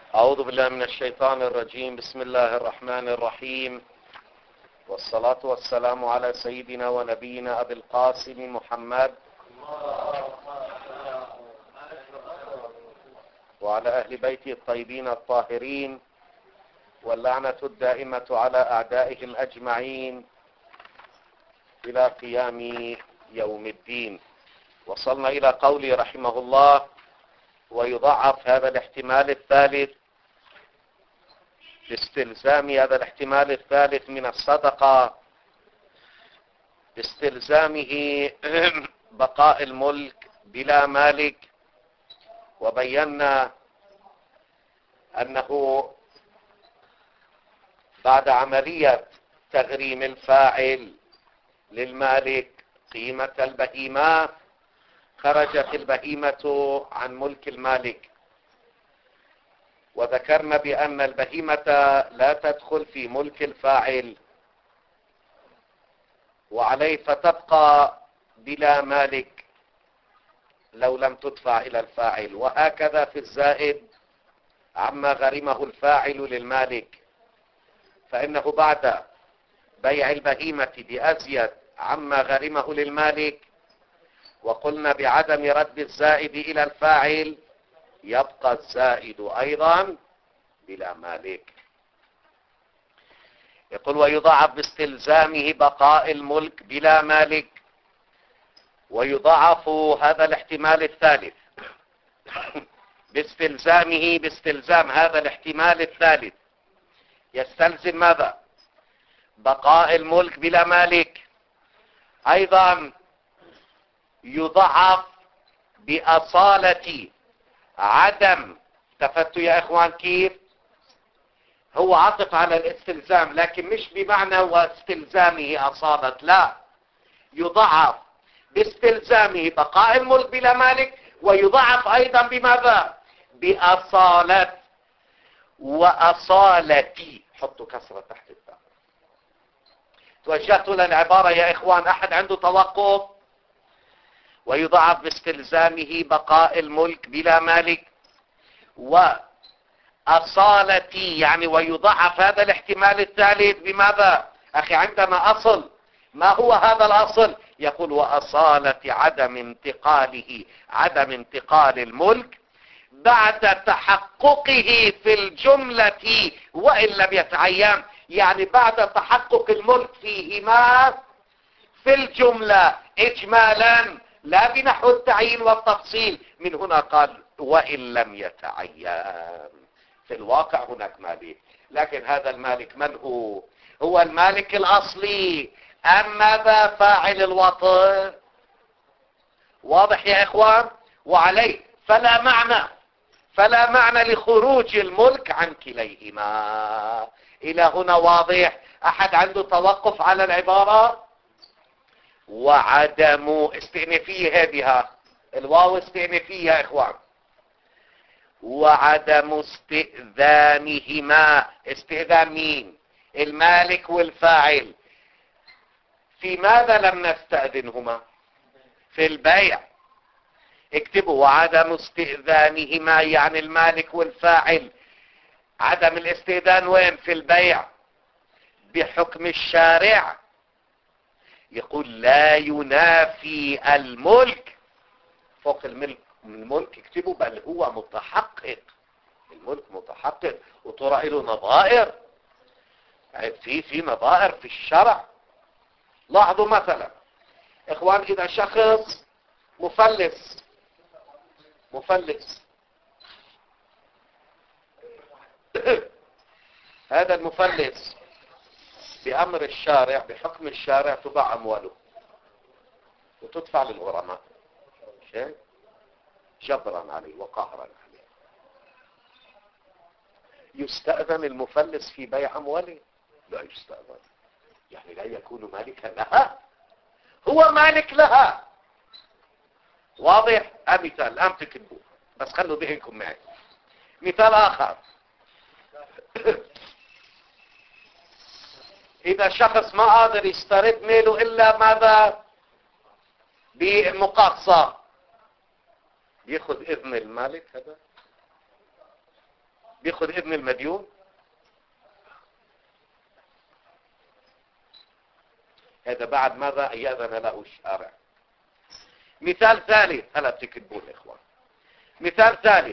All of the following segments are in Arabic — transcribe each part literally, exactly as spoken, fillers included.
أعوذ بالله من الشيطان الرجيم. بسم الله الرحمن الرحيم، والصلاة والسلام على سيدنا ونبينا أبي القاسم محمد وعلى أهل بيته الطيبين الطاهرين، واللعنة الدائمة على أعدائهم أجمعين إلى قيام يوم الدين. وصلنا إلى قوله رحمه الله: ويضعف هذا الاحتمال الثالث باستلزام هذا الاحتمال الثالث من الصدقة باستلزامه بقاء الملك بلا مالك. وبينا أنه بعد عملية تغريم الفاعل للمالك قيمة البهيمة خرجت البهيمة عن ملك المالك، وذكرنا بأن البهيمة لا تدخل في ملك الفاعل وعليه فتبقى بلا مالك لو لم تدفع إلى الفاعل، وهكذا في الزائد عما غرمه الفاعل للمالك، فإنه بعد بيع البهيمة بأزيد عما غرمه للمالك وقلنا بعدم رد الزائد إلى الفاعل يبقى الزائد أيضا بلا مالك. يقول: ويضاعف باستلزامه بقاء الملك بلا مالك. ويضاعف هذا الاحتمال الثالث باستلزامه باستلزام هذا الاحتمال الثالث يستلزم ماذا؟ بقاء الملك بلا مالك. أيضا يضاعف بأصالة عدم، التفتوا يا إخوان كيف؟ هو عطف على الاستلزام لكن مش بمعنى واستلزامه أصالة، لا، يضاعف باستلزامه بقاء الملك بلا مالك، ويضاعف أيضا بماذا؟ بأصالة. وأصالتي، حطوا كسرة تحت التاء. توجهت للعبارة يا إخوان، أحد عنده توقف؟ ويضاعف باستلزامه بقاء الملك بلا مالك. وأصالتي يعني ويضاعف هذا الاحتمال الثالث بماذا؟ أخي عندنا أصل، ما هو هذا الأصل؟ يقول: وأصالة عدم انتقاله عدم انتقال الملك بعد تحققه في الجملة وإن لم يتعين، يعني بعد تحقق الملك فيهما في الجملة إجمالا لا بنحو التعيين والتفصيل. من هنا قال: وإن لم يتعين. في الواقع هناك مالك، لكن هذا المالك من هو؟ هو المالك الأصلي أم ماذا؟ فاعل الوطن. واضح يا إخوان؟ وعليه فلا معنى فلا معنى لخروج الملك عن كليهما. إلى هنا واضح؟ أحد عنده توقف على العبارة؟ وعدم استئنافية، هذه الواو استئنافية يا إخوان. وعدم استئذانهما، استئذان مين؟ المالك والفاعل. في ماذا لم نستأذنهما؟ في البيع. اكتبوا: وعدم استئذانهما يعني المالك والفاعل. عدم الاستئذان وين؟ في البيع بحكم الشارع. يقول: لا ينافي الملك فوق الملك الملك اكتبوا بل هو متحقق. الملك متحقق وترى له نظائر، في في نظائر في الشرع. لاحظوا مثلا اخوان، اذا شخص مفلس مفلس هذا المفلس بأمر الشارع بحكم الشارع تباع أمواله وتدفع للغرماء شيء جبرا عليه وقهرا عليه. يستأذن المفلس في بيع أمواله؟ لا يستأذن، يعني لا يكون مالكا لها، هو مالك لها. واضح؟ مثال الآن تكتبوا بس خلوا ذهنكم معي. مثال آخر: إذا شخص ما قادر يسترد ماله إلا ماذا؟ بمقاصة، ياخذ إذن المالك هذا؟ بياخذ اذن المديون؟ هذا بعد ماذا يأذن له الشارع. مثال ثالث، هلا بتكتبون يا اخوان. مثال ثالث،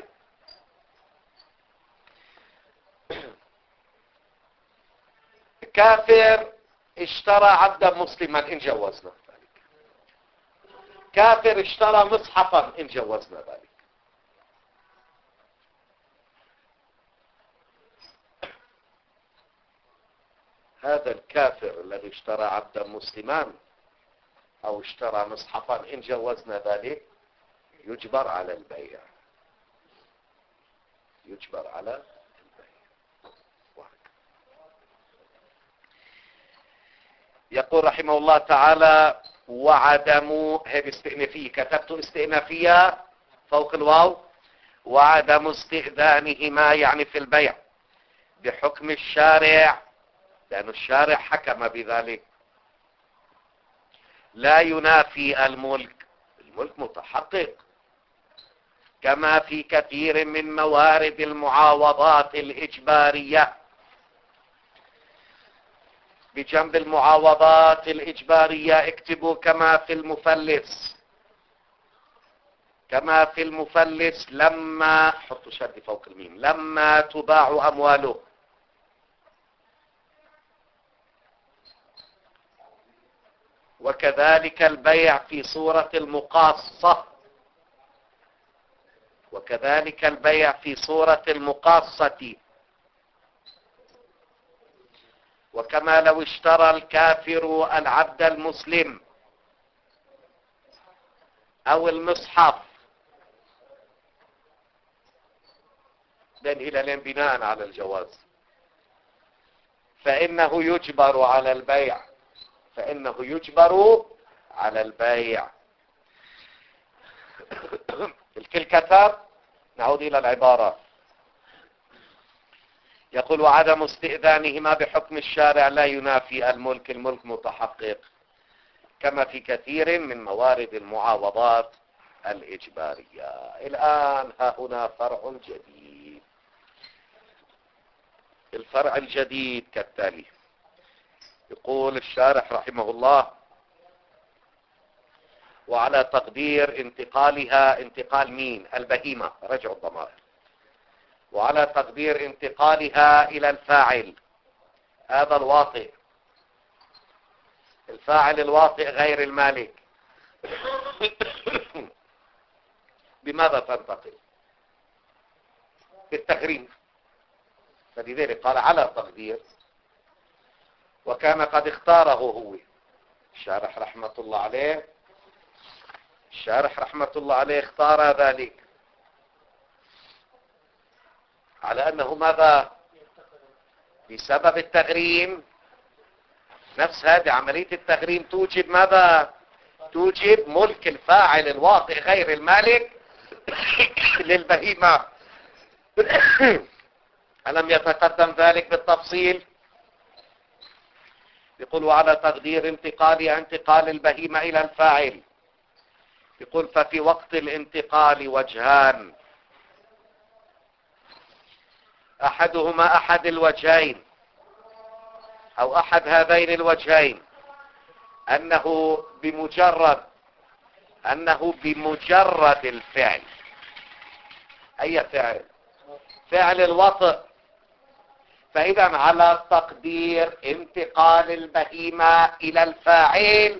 كافر اشترى عبدا مسلما ان جوزنا ذلك. كافر اشترى مصحفا ان جوزنا ذلك. هذا الكافر الذي اشترى عبدا مسلما او اشترى مصحفا ان جوزنا ذلك يجبر على البيع. يجبر على البيع. يقول رحمه الله تعالى: وعدم، هذه استئنافية، كتبت استئنافية فوق الواو، وعدم استئذانهما يعني في البيع بحكم الشارع، لأن الشارع حكم بذلك، لا ينافي الملك. الملك متحقق، كما في كثير من موارد المعاوضات الإجبارية. بجنب المعاوضات الإجبارية اكتبوا كما في المفلس. كما في المفلس لما، حطوا شد فوق الميم، لما تباع أمواله. وكذلك البيع في صورة المقاصة. وكذلك البيع في صورة المقاصة. وكما لو اشترى الكافر العبد المسلم او المصحف، لن الى لين بناء على الجواز، فانه يجبر على البيع. فانه يجبر على البيع. الكل كتب. نعود الى العبارة. يقول: وعدم استئذانهما بحكم الشارع لا ينافي الملك. الملك متحقق، كما في كثير من موارد المعاوضات الإجبارية. الآن ها هنا فرع جديد. الفرع الجديد كالتالي. يقول الشارح رحمه الله: وعلى تقدير انتقالها، انتقال مين؟ البهيمة، رجع الضمائر. وعلى تقدير انتقالها إلى الفاعل، هذا الواطئ. الفاعل الواطئ غير المالك. بماذا تنتقل؟ بالتغريم. فلذلك قال على تقدير، وكان قد اختاره هو الشارح رحمة الله عليه. الشارح رحمة الله عليه اختار ذلك على أنه ماذا؟ بسبب التغريم. نفس هذه عملية التغريم توجب ماذا؟ توجب ملك الفاعل الواطئ غير المالك للبهيمة. ألم يتقدم ذلك بالتفصيل؟ يقول: وعلى تقدير انتقالها انتقال البهيمة إلى الفاعل. يقول: ففي وقت الانتقال وجهان، أحدهما أحد الوجهين أو أحد هذين الوجهين أنه بمجرد أنه بمجرد الفعل. أي فعل؟ فعل الوطء. فإذا على تقدير انتقال البهيمة إلى الفاعل،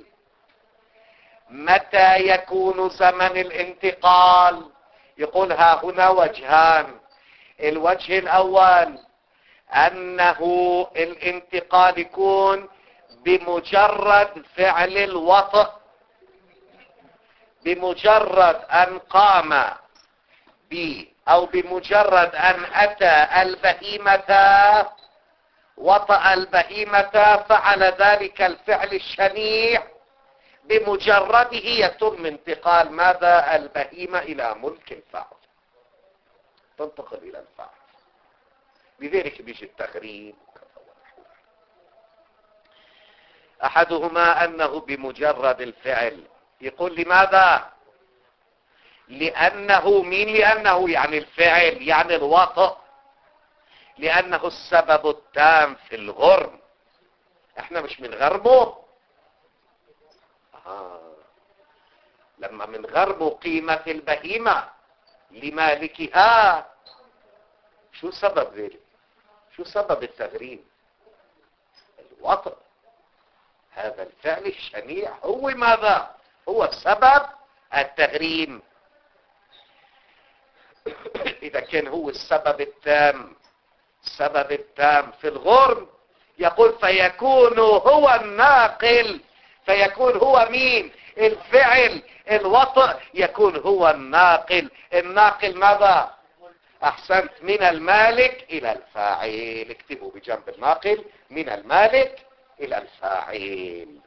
متى يكون زمن الانتقال؟ يقول: ها هنا وجهان. الوجه الأول أنه الانتقال يكون بمجرد فعل الوطء، بمجرد أن قام ب أو بمجرد أن أتى البهيمة، وطأ البهيمة، فعل ذلك الفعل الشنيع، بمجرده يتم انتقال ماذا؟ البهيمة إلى ملك الفاعل، تنتقل إلى الفاعل. بذلك بيجي التغريب. أحدهما أنه بمجرد الفعل. يقول: لماذا؟ لأنه مين؟ لأنه يعني الفعل، يعني الوطء. لأنه السبب التام في الغرم. احنا مش بنغرمه. آه. لما بنغرمه قيمة البهيمة لمالكها، شو سبب ذلك؟ شو سبب التغريم؟ الوطء. هذا الفعل الشنيع هو ماذا؟ هو سبب التغريم. إذا كان هو السبب التام، السبب التام في الغرم، يقول فيكون هو الناقل. فيكون هو مين؟ الفعل الوطء يكون هو الناقل. الناقل ماذا؟ أحسنت، من المالك إلى الفاعل. اكتبوا بجنب الناقل من المالك إلى الفاعل.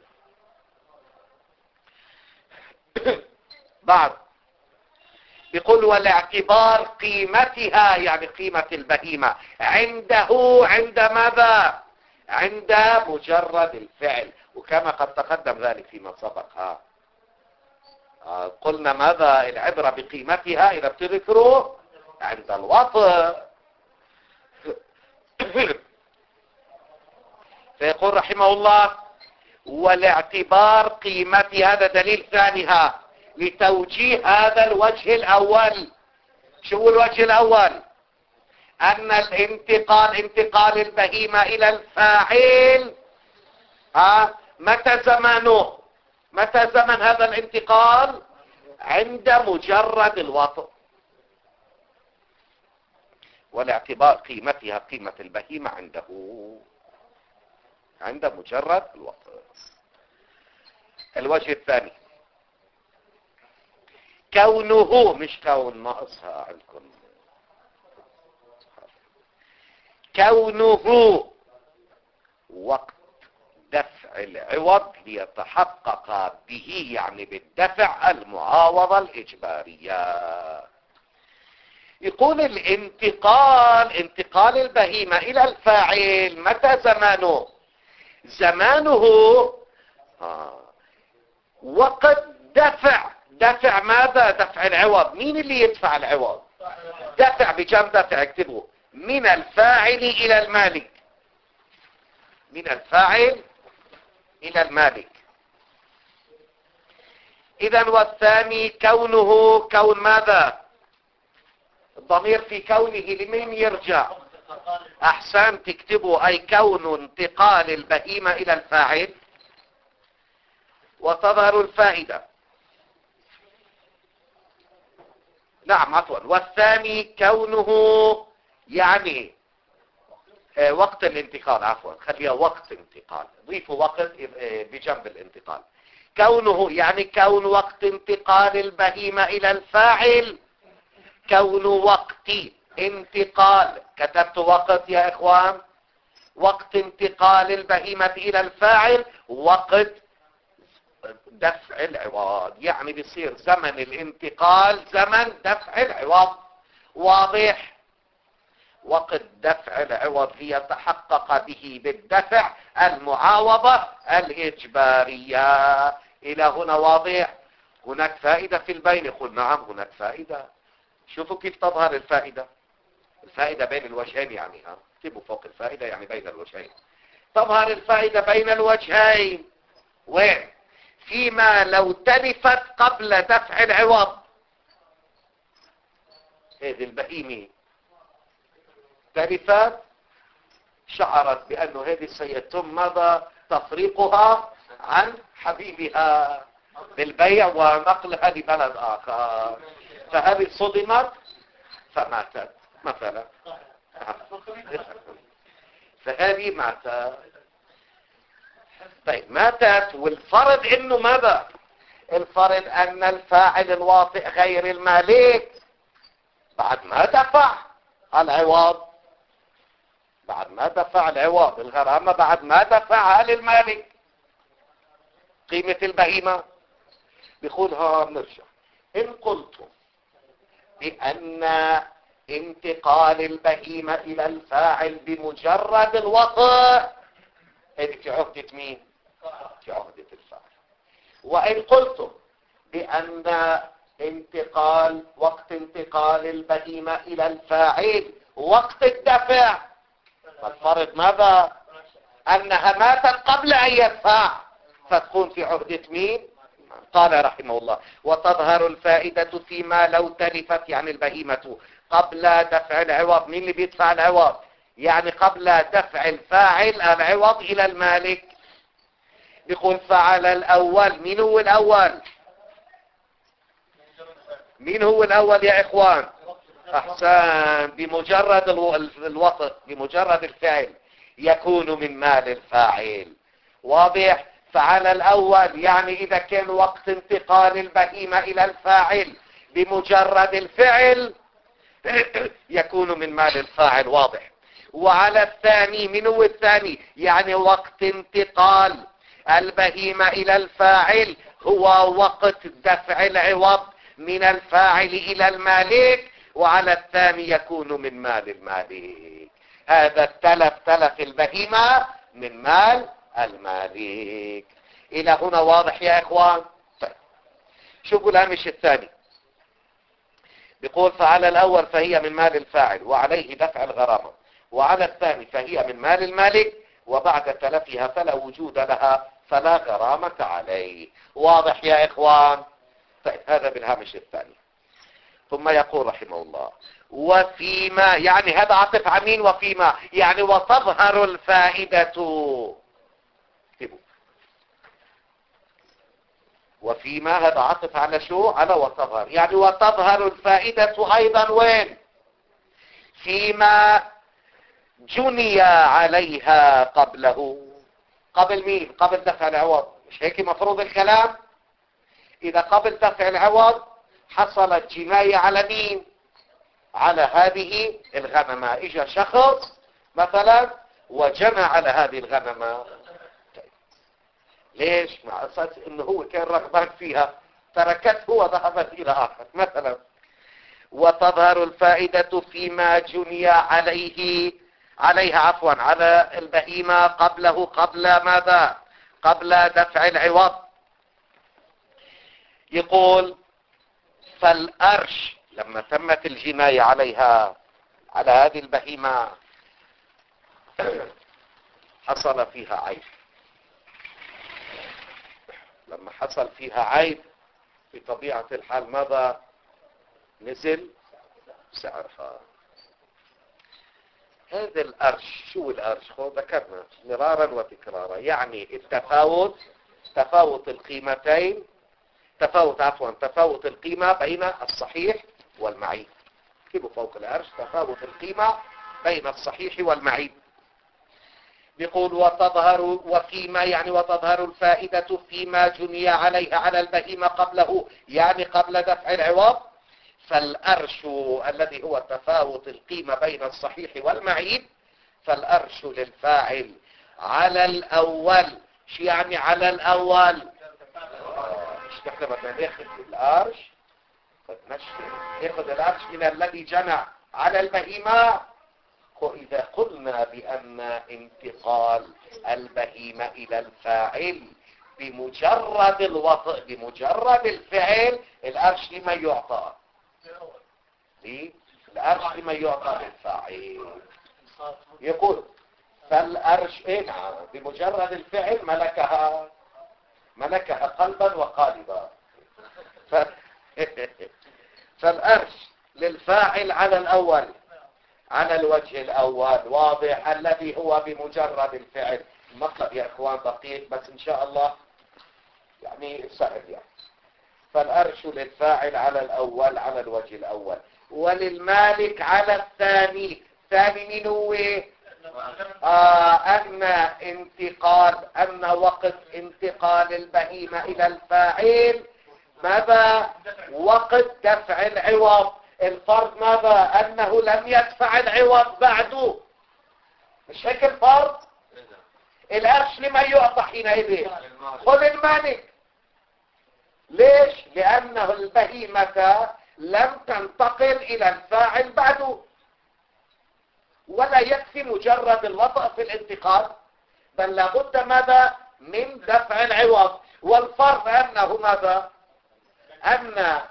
بعد بيقول والاعتبار قيمتها، يعني قيمة البهيمة عنده عند ماذا؟ عند مجرد الفعل. وكما قد تقدم ذلك فيما سبق. ها آه قلنا ماذا؟ العبرة بقيمتها إذا بتذكروا عند الوطء. فيقول رحمه الله والاعتبار قيمتها، هذا دليل ثانيها لتوجيه هذا الوجه الأول. شو الوجه الأول؟ أن الانتقال، انتقال البهيمة إلى الفاعل، ها متى زمانه؟ متى زمن هذا الانتقال؟ عند مجرد الوطء. والاعتبار قيمتها، قيمة البهيمة عنده عند مجرد الوطء. الوجه الثاني كونه، مش كون ناقصها عندكم، كونه وقت دفع العوض ليتحقق به، يعني بالدفع المعاوضة الإجبارية. يقول الانتقال، انتقال البهيمة إلى الفاعل متى زمانه؟ زمانه آه. وقت دفع، دفع ماذا؟ دفع العوض. مين اللي يدفع العوض؟ دفع بجنب دفع، اكتبوا من الفاعل إلى المالك. من الفاعل إلى المالك. إذن والثاني كونه، كون ماذا؟ الضمير في كونه لمن يرجع؟ أحسن، تكتبوا أي كون انتقال البهيمة إلى الفاعل. وتظهر الفائدة. نعم عفوا، والثاني كونه يعني آه وقت الانتقال، عفوا خليها وقت انتقال، ضيفوا وقت آه بجنب الانتقال. كونه يعني كون وقت انتقال البهيمة إلى الفاعل، كون وقت انتقال، كتبت وقت يا إخوان، وقت انتقال البهيمة إلى الفاعل وقت دفع العوض، يعني بيصير زمن الانتقال زمن دفع العوض. واضح؟ وقت دفع العوض ليتحقق به بالدفع المعاوضة الإجبارية. إلى هنا واضح؟ هناك فائدة في البين؟ يقول نعم هناك فائدة. شوفوا كيف تظهر الفائدة. الفائدة بين الوجهين، يعني ها اكتبوا فوق الفائدة يعني بين الوجهين. تظهر الفائدة بين الوجهين وين؟ فيما لو تلفت قبل دفع العوض. هذه البهيمة تلفت، شعرت بأنه هذه سيتم ماذا؟ تفريقها عن حبيبها بالبيع ونقلها لبلد آخر، فهذه صدمت فماتت مثلا، فهذه ماتت. طيب ماتت، والفرض انه ماذا؟ الفرض ان الفاعل الواطئ غير المالك بعد ما دفع العوض، بعد ما دفع العوض الغرامة، بعد ما دفعها للمالك قيمة البهيمة. بيقولها بنرجع ان قلتم بان انتقال البهيمة الى الفاعل بمجرد الوطء، هذه في عهدة مين؟ في عهدة الفاعل. وإن قلتم بأن انتقال وقت انتقال البهيمة إلى الفاعل وقت الدفع، فالفرض ماذا؟ أنها ماتت قبل أن يدفع، فتكون في عهدة مين؟ قال رحمه الله: وتظهر الفائدة فيما لو تلفت، يعني البهيمة، قبل دفع العوض. مين اللي بيدفع العوض؟ يعني قبل دفع الفاعل العوض إلى المالك. بيقول: فعل الأول. مين هو الأول؟ مين هو الأول يا إخوان؟ أحسن. بمجرد الوسط، بمجرد الفعل يكون من مال الفاعل. واضح؟ فعل الأول يعني إذا كان وقت انتقال البهيمة إلى الفاعل بمجرد الفعل يكون من مال الفاعل. واضح؟ وعلى الثاني. من هو الثاني؟ يعني وقت انتقال البهيمة إلى الفاعل هو وقت دفع العوض من الفاعل إلى المالك، وعلى الثاني يكون من مال المالك. هذا التلف، تلف البهيمة، من مال المالك. إلى هنا واضح يا إخوان؟ طيب، شوفوا الهامش الثاني. بيقول: فعلى الأول فهي من مال الفاعل وعليه دفع الغرامة، وعلى الثاني فهي من مال المالك وبعد تلفها فلا وجود لها فلا غرامة عليه. واضح يا إخوان؟ طيب، هذا بالهامش الثاني. ثم يقول رحمه الله: وفيما، يعني هذا عطف عن مين؟ وفيما يعني وتظهر الفائدة. وفيما هذا عطف على شو؟ على وتظهر. يعني وتظهر الفائدة أيضا وين؟ فيما جني عليها قبله. قبل مين؟ قبل دفع العوض. مش هيك مفروض الكلام؟ إذا قبل دفع العوض حصلت جناية على مين؟ على هذه الغنمة. إجا شخص مثلا وجنى على هذه الغنمة. ليش؟ مع أساس إنه هو كان رغبان فيها، تركته وذهبت إلى آخر مثلا. وتظهر الفائدة فيما جني عليه عليها عفوا على البهيمة قبله، قبل ماذا؟ قبل دفع العوض. يقول: فالأرش لما تمت الجناية عليها على هذه البهيمة حصل فيها عيب. لما حصل فيها عيب بطبيعة الحال ماذا؟ نزل سعرها. هذا الأرش، شو الأرش؟ هو ذكرنا مرارا وتكرارا، يعني التفاوت، تفاوت القيمتين، تفاوت عفوا تفاوت القيمة بين الصحيح والمعيب. كيف فوق الأرش؟ تفاوت القيمة بين الصحيح والمعيب. يقول: وتظهر وفيما، يعني وتظهر الفائدة فيما جني عليها على البهيمة قبله، يعني قبل دفع العوض. فالأرش الذي هو تفاوت القيمة بين الصحيح والمعيب، فالأرش للفاعل على الأول. شو يعني على الأول؟ مش نحن بدنا ناخذ الأرش، بدنا ناخذ الأرش من الذي جنى على البهيمة. وإذا قلنا بأن انتقال البهيمة إلى الفاعل بمجرد الوطء، بمجرد الفعل، الأرش لما يعطى؟ الأرش لما يعطى للفاعل. يقول: فالأرش إيه؟ نعم، بمجرد الفعل ملكها ملكها قلبا وقالبا. ف... فالأرش للفاعل على الأول، على الوجه الأول. واضح؟ الذي هو بمجرد الفعل. المطلب يا إخوان دقيق، بس إن شاء الله يعني سهل يعني. فالأرش للفاعل على الأول، على الوجه الأول، وللمالك على الثاني. ثاني من هو؟ آه أن انتقال أن وقت انتقال البهيمة إلى الفاعل ماذا؟ وقت دفع العوض. الفرض ماذا؟ أنه لم يدفع العوض بعده. مش هيك الفرض؟ الأرش لما يعطى حينئذ؟ خذ المالك. ليش؟ لأنه البهيمة لم تنتقل إلى الفاعل بعده، ولا يكفي مجرد الوطأ في الانتقال، بل لابد ماذا؟ من دفع العوض. والفرض أنه ماذا؟ أن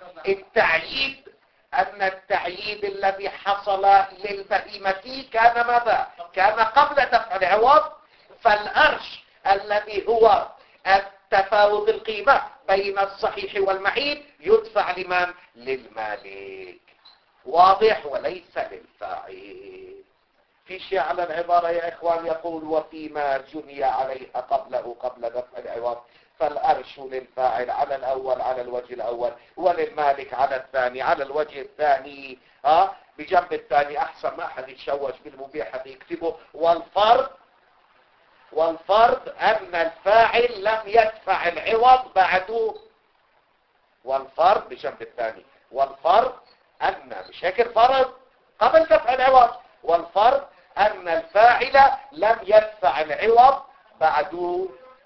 التعييد أن التعييد الذي حصل للبهيمة كان ماذا؟ العوض كان قبل دفع العوض، فالأرش الذي هو التفاوت القيمة بين الصحيح والمعيب يدفع لمن؟ للمالك. واضح؟ وليس للفاعل. في شيء على العبارة يا إخوان يقول وفيما جني عليها قبله قبل دفع العوض فالأرش للفاعل على الأول على الوجه الأول، وللمالك على الثاني على الوجه الثاني. ها بجنب الثاني أحسن ما أحد يتشوش بالمبيحة يكتبه. والفرض والفرض أن الفاعل لم يدفع العوض بعده. والفرض بجنب الثاني. والفرض أن بشكل فرض قبل دفع العوض، والفرض أن الفاعل لم يدفع العوض بعده.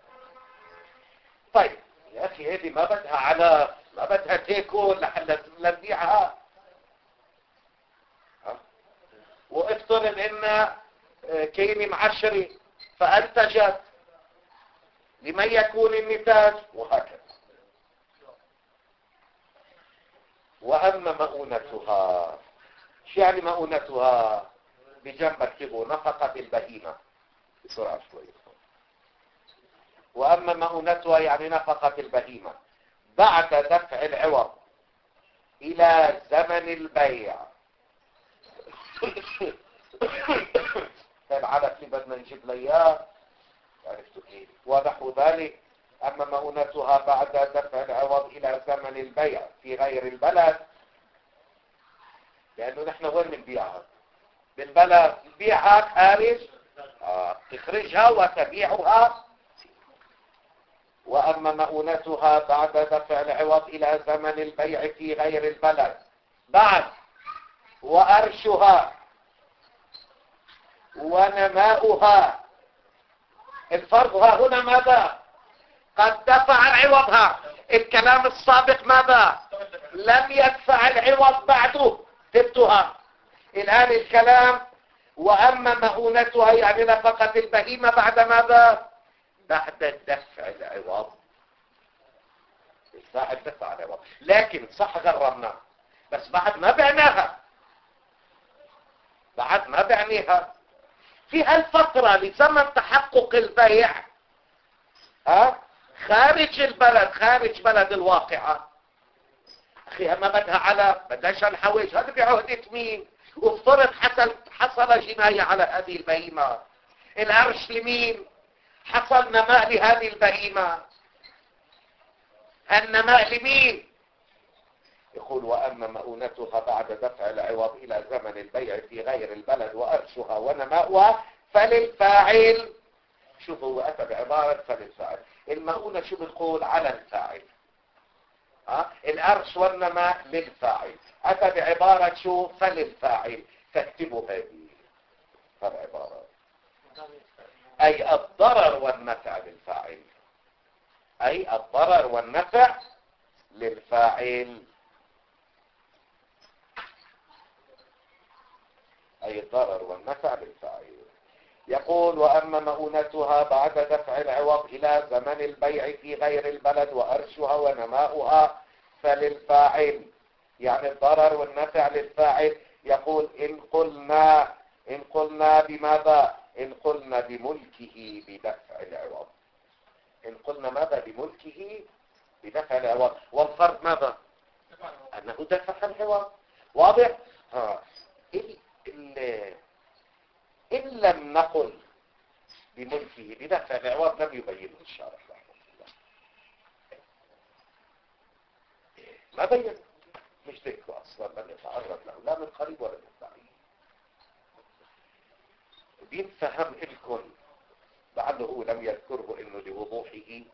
طيب يا أخي هذه ما بدها على ما بدها تيكون لحل نبيعها. وافترض ان كيمي معشرة فأنتجت، لمن يكون النتاج؟ وهكذا. وأما مؤونتها، شو يعني مؤونتها؟ بجنب اكتبوا نفقة البهيمة بسرعة شوي. وأما مؤونتها يعني نفقة البهيمة بعد دفع العوض إلى زمن البيع. طيب على كيف بدنا نجيب لياه؟ عرفتوا كيف؟ ونحو ذلك. أما مؤونتها بعد دفع العوض إلى زمن البيع في غير البلد، لأنه نحن وين بنبيعها؟ بالبلد. نبيعها خارج، آه. تخرجها وتبيعها. وأما مؤونتها بعد دفع العوض إلى زمن البيع في غير البلد بعد وأرشها ونماؤها. الفرق ها هنا ماذا؟ قد دفع العوضها. الكلام السابق ماذا؟ لم يدفع العوض بعده. تبتها الآن الكلام وأما مؤونتها يعني نفقة البهيمة بعد ماذا؟ بعد دفع العوض. الفاعل دفع العوض، لكن صح غرمنا بس بعد ما بعناها، بعد ما بعنيها في هالفترة لزمن تحقق البيع. ها خارج البلد، خارج بلد الواقعة. اخي ما بدها على بدهاش الحويج. هذا بعهدة مين؟ وافترض حصل حصل جناية على هذه البهيمة. العرش لمين؟ حصل نماء لهذه البهيمة. النماء لمين؟ يقول وأما مؤونتها بعد دفع العوض إلى زمن البيع في غير البلد وأرشها ونماؤها فللفاعل. شوفوا هو أتى بعبارة فللفاعل. المؤونة شو بتقول؟ على الفاعل. ها الأرش والنماء للفاعل. أتى بعبارة شو؟ فللفاعل. فاكتبوا هذه فالعبارة. أي الضرر والنفع للفاعل. أي الضرر والنفع للفاعل. أي الضرر والنفع للفاعل. يقول وأما مؤونتها بعد دفع العوض إلى زمن البيع في غير البلد وأرشها ونماؤها فللفاعل، يعني الضرر والنفع للفاعل. يقول إن قلنا إن قلنا بماذا؟ إن قلنا بملكه بدفع العوض. إن قلنا ماذا؟ بملكه بدفع العوض. والفرض ماذا؟ أنه دفع العوض. واضح؟ ها إن لم نقل بملكه بدفع العوض لم يبينه الشارح رحمه الله. ما بين، مش ذكره أصلا لم يتعرض له لا من قريب ولا من بعيد. بينفهم لكم لعله لم يذكره انه لوضوحه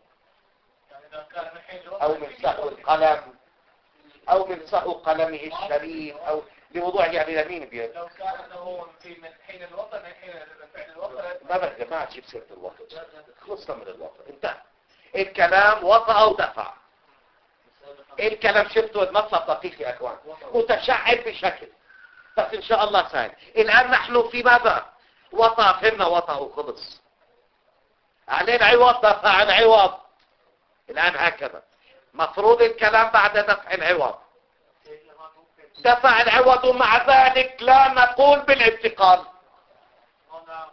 او من سهو القلم او من سهو قلمه الشريف او لوضوح يعني لمين بيد. لو كان انه في من حين الوطن من حين فعل الوطن ما بدي ما تجيب سيره الوطن. خلصنا من الوطن انتهى. الكلام وطأ ودفع. الكلام شفتوا المطلب دقيق يا اخوان متشعب بشكل بس ان شاء الله سهل. الان نحن في ماذا؟ وطأ. فهمنا وطأ وخلص. عليه العوض دفع العوض. الان هكذا مفروض الكلام بعد دفع العوض. دفع العوض ومع ذلك لا نقول بالانتقال.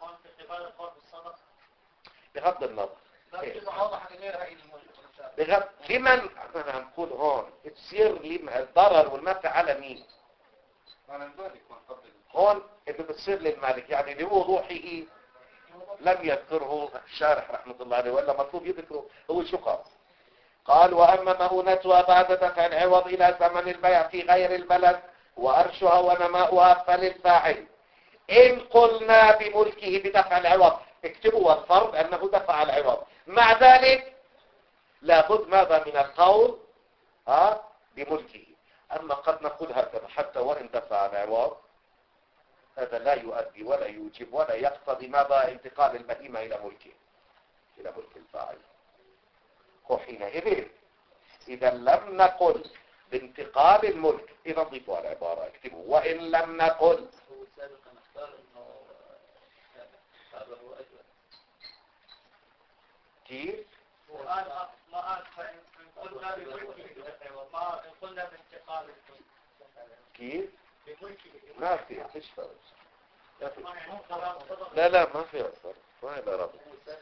بغض النظر. لكن واضح ان غير هاي الموجود. بغض لمن احنا هنقول هون تصير لي الضرر والمنفعه على مين؟ على المالك والقبض. هون اللي بتصير للمالك، يعني لوضوحه لم يذكره الشارح رحمه الله عليه، ولا مطلوب يذكره هو شو قال؟ قال واما مؤونتها بعد دفع العوض الى زمن البيع في غير البلد وارشها ونماؤها فللفاعل ان قلنا بملكه بدفع العوض. اكتبوا والفرض انه دفع العوض، مع ذلك لابد ماذا من القول ها بملكه. اما قد نقول هكذا حتى وان دفع العوض هذا لا يؤدي ولا يوجب ولا يقتضي ماذا انتقال البهيمة الى ملكه الى ملك الفاعل. وحينئذ اذا لم نقل بانتقال الملك، اذا ضيفوا العبارة اكتبوا وان لم نقل كيف والآن ما قال قلنا بملكه وما قلنا بانتقال الملك كيف بملكه. ما في فيش فرق. لا لا ما في فرق، ما له ربط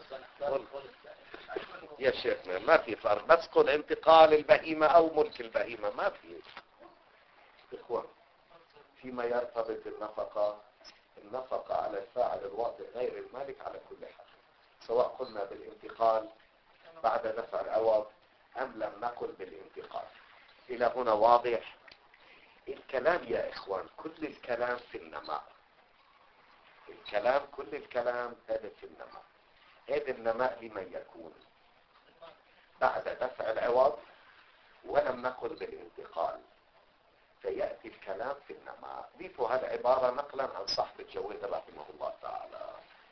يا شيخنا، ما في فرق، بس قل انتقال البهيمة او ملك البهيمة، ما في. اخوان فيما يرتبط بالنفقة، النفقة على الفاعل الواضح غير المالك على كل حال، سواء قلنا بالانتقال بعد دفع العوض ام لم نقل بالانتقال. الى هنا واضح الكلام يا اخوان؟ كل الكلام في النماء، الكلام كل الكلام هذا في النماء. هذا النماء لمن يكون بعد دفع العوض ولم نقل بالانتقال، فيأتي الكلام في النماء. ضيفوا هالعبارة نقلا عن صاحب الجواد رحمه الله تعالى.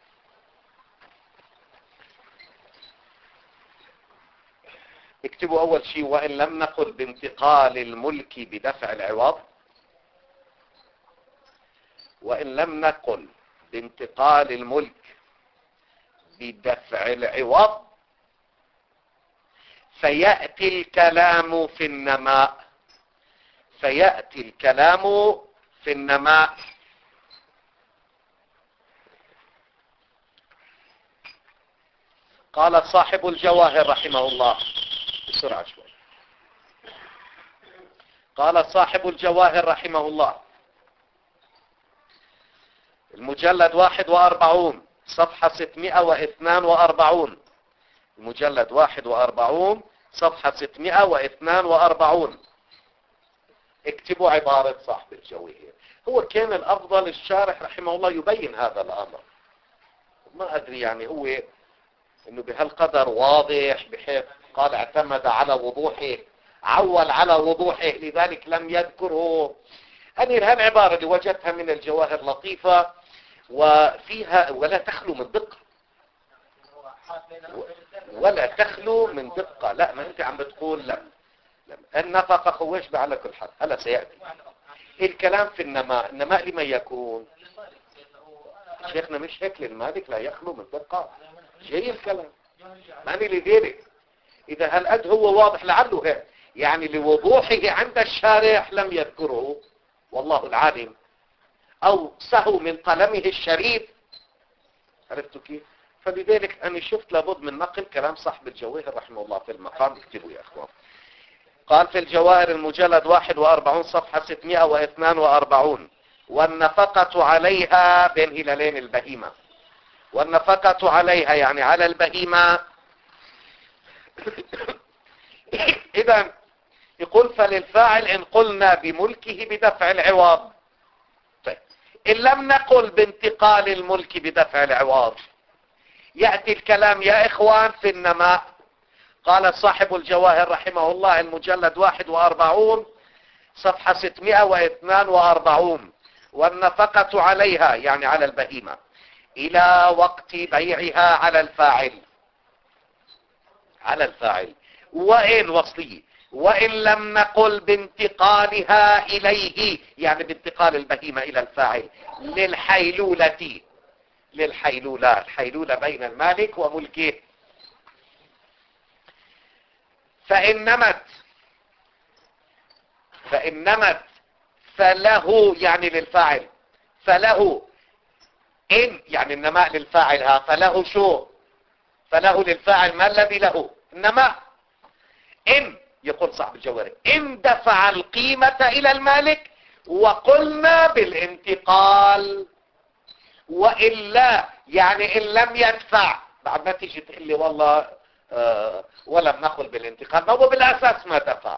اكتبوا اول شيء وان لم نقل بانتقال الملك بدفع العوض، وان لم نقل بانتقال الملك بدفع العوض فيأتي الكلام في النماء، فيأتي الكلام في النماء. قال صاحب الجواهر رحمه الله بسرعة شوي، قال صاحب الجواهر رحمه الله المجلد واحد واربعون صفحة ستمائة واثنان واربعون، المجلد واحد واربعون صفحة ستمائة واثنان واربعون. اكتبوا عبارة صاحب الجواهر. هو كان الافضل الشارح رحمه الله يبين هذا الامر، ما ادري يعني هو انه بهالقدر واضح بحيث قال اعتمد على وضوحه، عول على وضوحه لذلك لم يذكره. أنا هالعبارة اللي وجدتها من الجواهر لطيفة وفيها ولا تخلو من دقة، ولا تخلو من دقة. لا ما انت عم بتقول لم لم النفقة خوش على كل حال. هلا سيأتي الكلام في النماء. النماء لمن يكون؟ شيخنا مش هيك، للمالك لا يخلو من دقة. شيء الكلام معني لذلك إذا هالقد هو واضح لعله هيك، يعني لوضوحه عند الشارح لم يذكره والله العالم، أو سهو من قلمه الشريف. عرفتوا كيف؟ فلذلك أنا شفت لابد من نقل كلام صاحب الجواهر رحمه الله في المقام. اكتبوا يا أخوان. قال في الجواهر المجلد واحد واربعون صفحة ستمائة واثنان واربعون والنفقة عليها بين هلالين البهيمة، والنفقة عليها يعني على البهيمة. إذا يقول فللفاعل إن قلنا بملكه بدفع العوض. طيب إن لم نقل بانتقال الملك بدفع العوض يأتي الكلام يا إخوان في النماء. قال صاحب الجواهر رحمه الله المجلد واحد واربعون صفحة ستمائة واثنان واربعون والنفقة عليها يعني على البهيمة إلى وقت بيعها على الفاعل، على الفاعل. وإن وصلي وإن لم نقل بانتقالها إليه يعني بانتقال البهيمة إلى الفاعل للحيلولة، للحيلولة، الحيلولة بين المالك وملكه. فإن نمت فإن نمت فله يعني للفاعل، فله إن يعني النماء للفاعل ها، فله شو؟ فله للفاعل ما الذي له. إنما إن يقول صاحب الجوهري إن دفع القيمة إلى المالك وقلنا بالانتقال، وإلا يعني إن لم يدفع، بعد ما تيجي تقول لي والله آه ولم نقل بالانتقال، ما هو بالأساس ما دفع.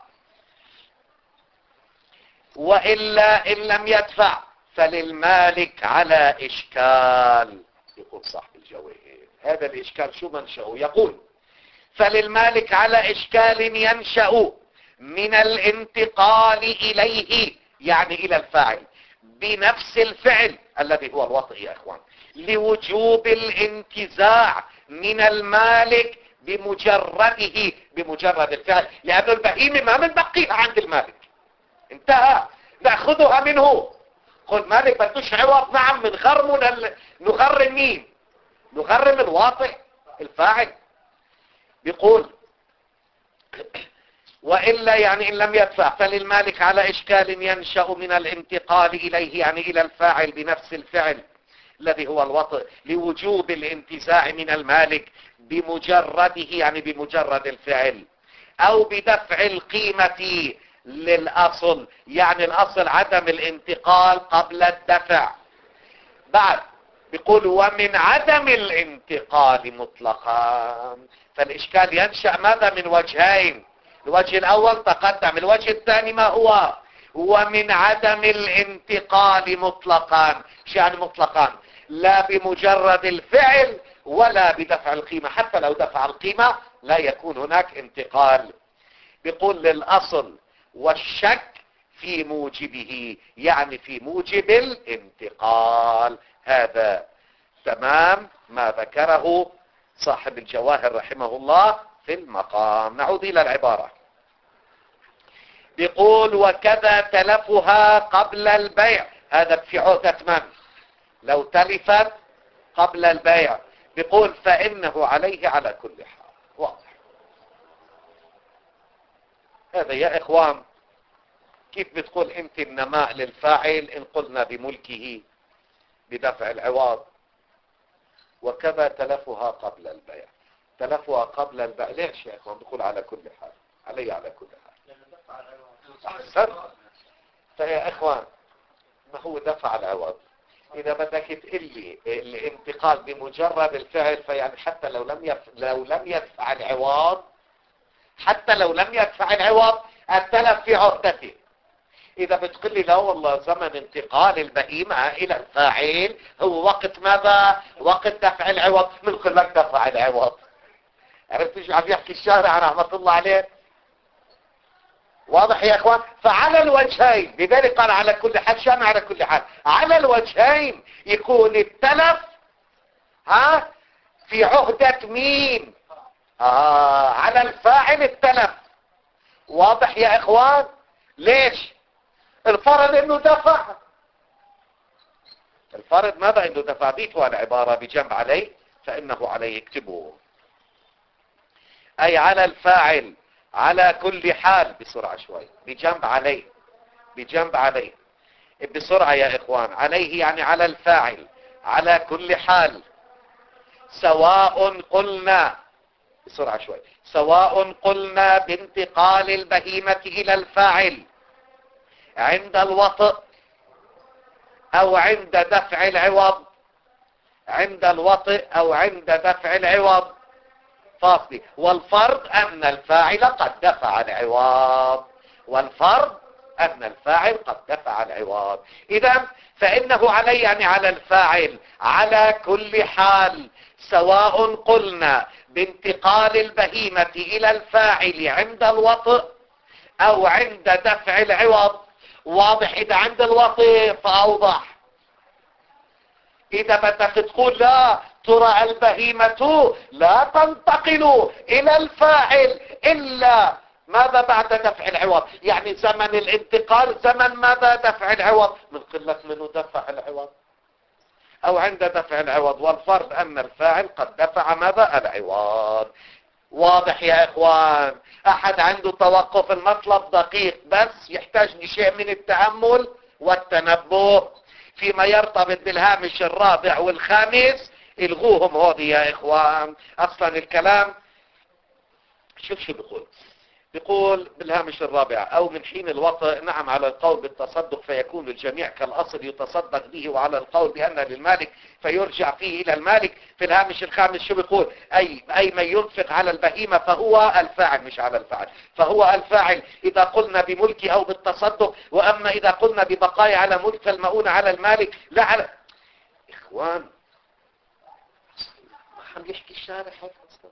وإلا إن لم يدفع فللمالك على إشكال. يقول صاحب الجوهر هذا الإشكال شو منشأه؟ يقول فللمالك على إشكال ينشأ من الانتقال إليه، يعني إلى الفاعل بنفس الفعل الذي هو الوطء يا إخوان، لوجوب الانتزاع من المالك بمجرده، بمجرد الفعل، لأن البهيمة ما بنبقيها عند المالك، انتهى، نأخذها منه. قل مالك بدوش عوض، نعم بنغرم لل... نغرم مين؟ نغرم الواطئ الفاعل. بيقول وإلا يعني إن لم يدفع فللمالك على إشكال ينشأ من الانتقال إليه، يعني إلى الفاعل بنفس الفعل الذي هو الوطء، لوجوب الانتزاع من المالك بمجرده، يعني بمجرد الفعل، أو بدفع القيمة للأصل، يعني الأصل عدم الانتقال قبل الدفع. بعد بيقول ومن عدم الانتقال مطلقا، فالإشكال ينشأ ماذا؟ من وجهين، الوجه الأول تقدم، الوجه الثاني ما هو؟ ومن عدم الانتقال مطلقا. شو يعني مطلقا؟ لا بمجرد الفعل ولا بدفع القيمة، حتى لو دفع القيمة لا يكون هناك انتقال. بيقول للأصل والشك في موجبه، يعني في موجب الانتقال. هذا تمام ما ذكره صاحب الجواهر رحمه الله في المقام. نعود إلى العبارة. بيقول وكذا تلفها قبل البيع، هذا في عهدة من؟ لو تلفت قبل البيع بيقول فإنه عليه على كل حال. واضح هذا يا إخوان. كيف بتقول انت النماء للفاعل إن قلنا بملكه بدفع العوض؟ وكذا تلفها قبل البيع، تلفها قبل البيع ليش يا إخوان؟ بقول على كل حال، علي على كل حال. أحسن. فيا إخوان ما هو دفع العوض؟ إذا بدك تقول لي الانتقال بمجرد الفعل، فيعني حتى لو لم يف... لو لم يدفع العوض، حتى لو لم يدفع العوض التلف في عهدته. إذا بتقول لي لا والله زمن انتقال البهيمة إلى الفاعل هو وقت ماذا؟ وقت دفع العوض. بنقول لك دفع العوض. عرفت شو عم يحكي الشارع رحمة الله عليه؟ واضح يا اخوان؟ فعلى الوجهين، لذلك قال على كل حال. شان على كل حال؟ على الوجهين يكون التلف ها في عهدة مين؟ آه على الفاعل التلف. واضح يا اخوان؟ ليش؟ الفرض انه دفع، الفرض ماذا؟ انه دفع. بيتوا العبارة بجنب عليه، فانه عليه. اكتبوا اي على الفاعل على كل حال. بسرعة شوي. بجنب عليه، بجنب عليه بسرعة يا اخوان. عليه يعني على الفاعل على كل حال، سواء قلنا، بسرعة شوي، سواء قلنا بانتقال البهيمة الى الفاعل عند الوطء او عند دفع العوض، عند الوطء او عند دفع العوض فاصلي. والفرض ان الفاعل قد دفع العوض، والفرض ان الفاعل قد دفع العوض. اذا فانه عليه يعني على الفاعل على كل حال، سواء قلنا بانتقال البهيمة الى الفاعل عند الوطء او عند دفع العوض. واضح؟ اذا عند الوطء فاوضح. اذا بدك تقول لا ترى البهيمة لا تنتقل الى الفاعل الا ماذا؟ بعد دفع العوض، يعني زمن الانتقال زمن ماذا؟ دفع العوض. من قلة منه دفع العوض او عند دفع العوض، والفرض ان الفاعل قد دفع ماذا؟ العوض. واضح يا اخوان؟ احد عنده توقف؟ المطلب دقيق بس يحتاج لشيء من التأمل والتنبه فيما يرتبط بالهامش الرابع والخامس. الغوهم هودي يا اخوان. اصلا الكلام شوف شو بيقول. بيقول بالهامش الرابع: او من حين الوطء نعم على القول بالتصدق فيكون الجميع كالاصل يتصدق به، وعلى القول بان للمالك فيرجع فيه الى المالك. في الهامش الخامس شو بيقول؟ اي اي من ينفق على البهيمة فهو الفاعل، مش على الفاعل، فهو الفاعل اذا قلنا بملك او بالتصدق، واما اذا قلنا ببقاء على ملك فالمؤونة على المالك لا على. اخوان ما عم يحكي الشارح هيك اصلا.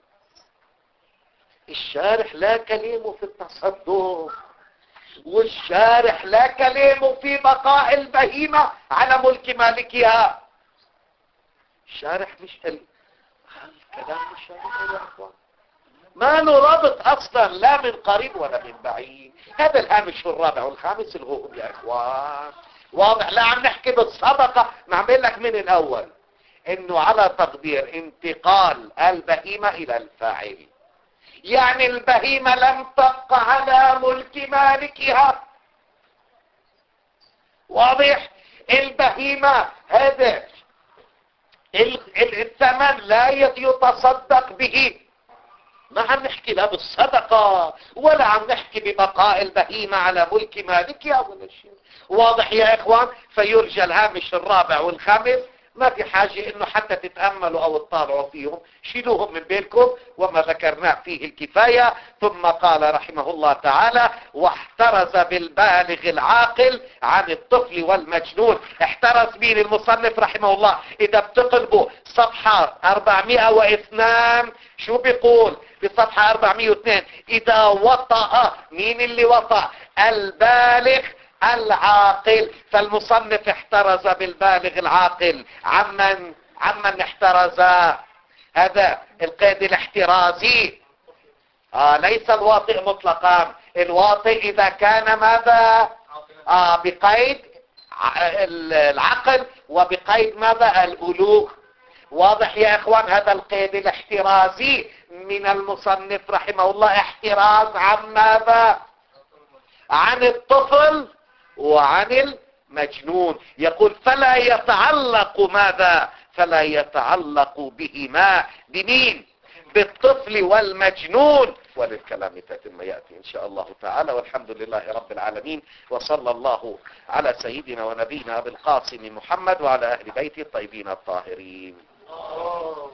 الشارح لا كلمه في التصدق، والشارح لا كلمه في بقاء البهيمة على ملك مالكها. الشارح مش ال... الكلام الشارح يا اخوان ما نرابط اصلا لا من قريب ولا من بعيد. هذا الهامش الرابع والخامس الغوم يا اخوان واضح. لا عم نحكي بالصدقة، نعمل لك من الاول انه على تقدير انتقال البهيمة الى الفاعل، يعني البهيمة لم تبقى على ملك مالكها. واضح؟ البهيمة هذا الثمن لا يتصدق به. ما عم نحكي لا بالصدقة ولا عم نحكي ببقاء البهيمة على ملك مالكها ولا شيء. واضح يا اخوان؟ فيرجى الهامش الرابع والخامس ما في حاجة انه حتى تتأملوا او تطالعوا فيهم، شيلوهم من بينكم، وما ذكرناه فيه الكفاية. ثم قال رحمه الله تعالى: واحترز بالبالغ العاقل عن الطفل والمجنون. احترز مين المصنف رحمه الله؟ اذا بتقلبوا صفحة أربعمائة واثنين شو بيقول بصفحة أربعمائة واثنين؟ اذا وطأ، مين اللي وطأ؟ البالغ العاقل. فالمصنف احترز بالبالغ العاقل عمن عمن احترز. هذا القيد الاحترازي، آه ليس الواطئ مطلقا. الواطئ اذا كان ماذا؟ آه بقيد العقل وبقيد ماذا؟ البلوغ. واضح يا اخوان؟ هذا القيد الاحترازي من المصنف رحمه الله، احتراز عن ماذا؟ عن الطفل وعن المجنون. يقول: فلا يتعلق ماذا؟ فلا يتعلق بهما. بمين؟ بالطفل والمجنون. وللكلام تتم يأتي إن شاء الله تعالى. والحمد لله رب العالمين، وصلى الله على سيدنا ونبينا أبي القاسم محمد وعلى أهل بيته الطيبين الطاهرين.